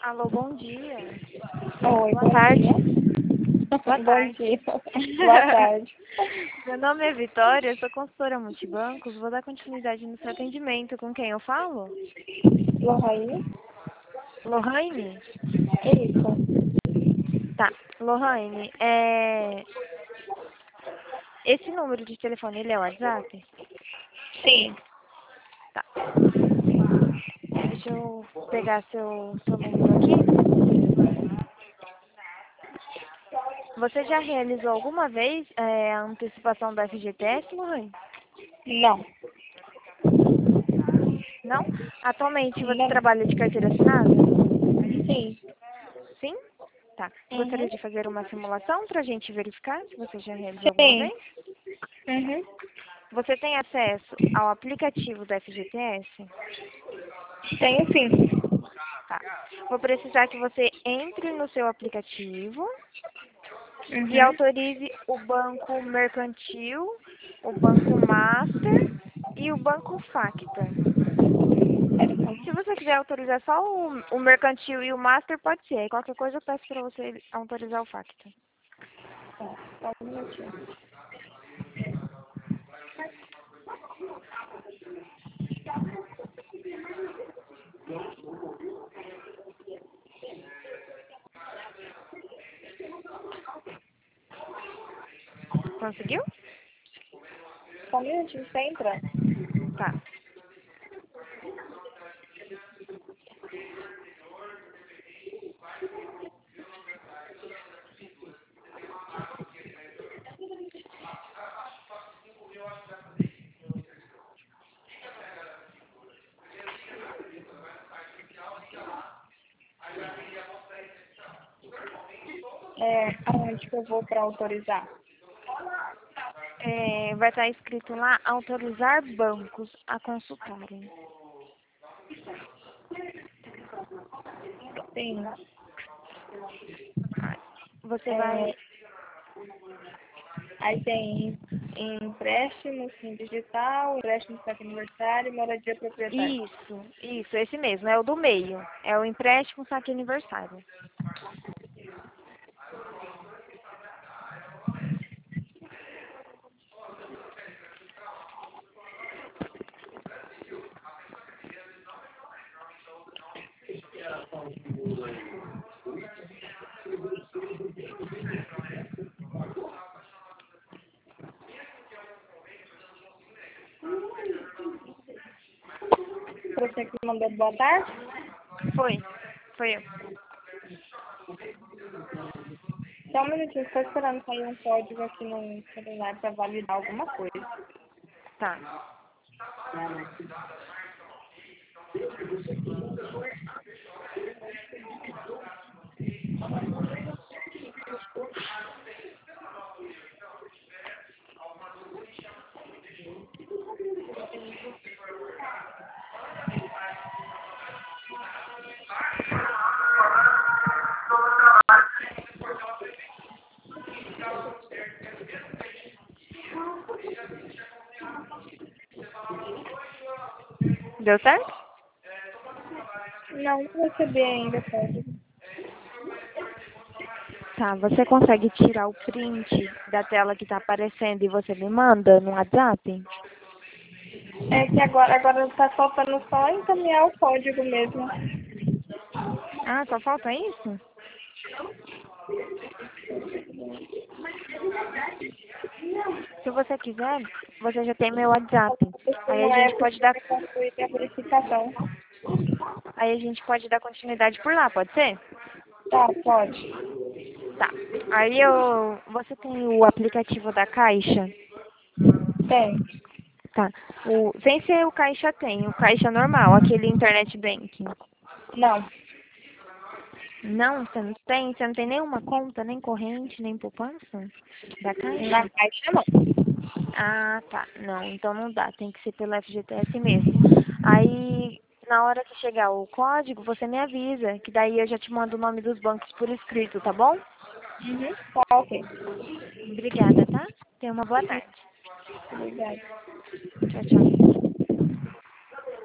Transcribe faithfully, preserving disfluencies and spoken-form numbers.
Alô, bom dia. Oi, Boa bom tarde. dia. Boa Bom tarde. dia. Boa tarde. Meu nome é Vitória, eu sou consultora multibancos. Vou dar continuidade no seu atendimento. Com quem eu falo? Lohane? Lohane? Isso. Tá. Lohane, é... esse número de telefone, ele é o WhatsApp? Sim. Tá. Deixa eu pegar seu, seu número aqui. Você já realizou alguma vez é, a antecipação do F G T S, Lohane? Não. Não? Atualmente você Não. trabalha de carteira assinada? Sim. Sim? Tá. Gostaria Uhum. de fazer uma simulação para a gente verificar se você já realizou alguma Sim. vez? Uhum. Você tem acesso ao aplicativo do F G T S? Tenho sim. Tá. Vou precisar que você entre no seu aplicativo e Uhum. autorize o Banco Mercantil, o Banco Master e o Banco Facta. Se você quiser autorizar só o, o Mercantil e o Master, pode ser. Aí qualquer coisa eu peço para você autorizar o Facta. Tá, só um minutinho. Conseguiu? Só um minutinho, você tá entrando. Tá. É, aonde que eu vou para autorizar? É, vai estar escrito lá, autorizar bancos a consultarem. Sim. Você É, vai... aí tem empréstimo, sim, digital, empréstimo para aniversário, moradia proprietária. Isso, isso, esse mesmo, é o do meio. É o empréstimo saque aniversário. Você que mandou boa tarde? Foi, foi eu. Só um minutinho, estou esperando sair um código aqui no celular para validar alguma coisa. Tá. Deu certo? Não recebi ainda o código. Tá, você consegue tirar o print da tela que tá aparecendo e você me manda no WhatsApp? É que agora, agora tá faltando só encaminhar o código mesmo. Ah, só falta isso? Se você quiser, você já tem meu WhatsApp. Aí a Não é gente pode dar, porque concluir a verificação. aí a gente pode dar continuidade por lá, pode ser? Tá, pode. Tá. Aí eu, você tem o aplicativo da Caixa? Tem. Tá. O, sem ser o Caixa tem, o Caixa normal, aquele Internet Banking. Não. Não, você não tem? Você não tem nenhuma conta, nem corrente, nem poupança da Na Caixa? caixa não. Ah, tá. Não, então não dá. Tem que ser pelo F G T S mesmo. Aí, na hora que chegar o código, você me avisa, que daí eu já te mando o nome dos bancos por escrito, tá bom? Uhum. Tá, ok. Obrigada, tá? Tenha uma boa tarde. Obrigada. Tchau, tchau.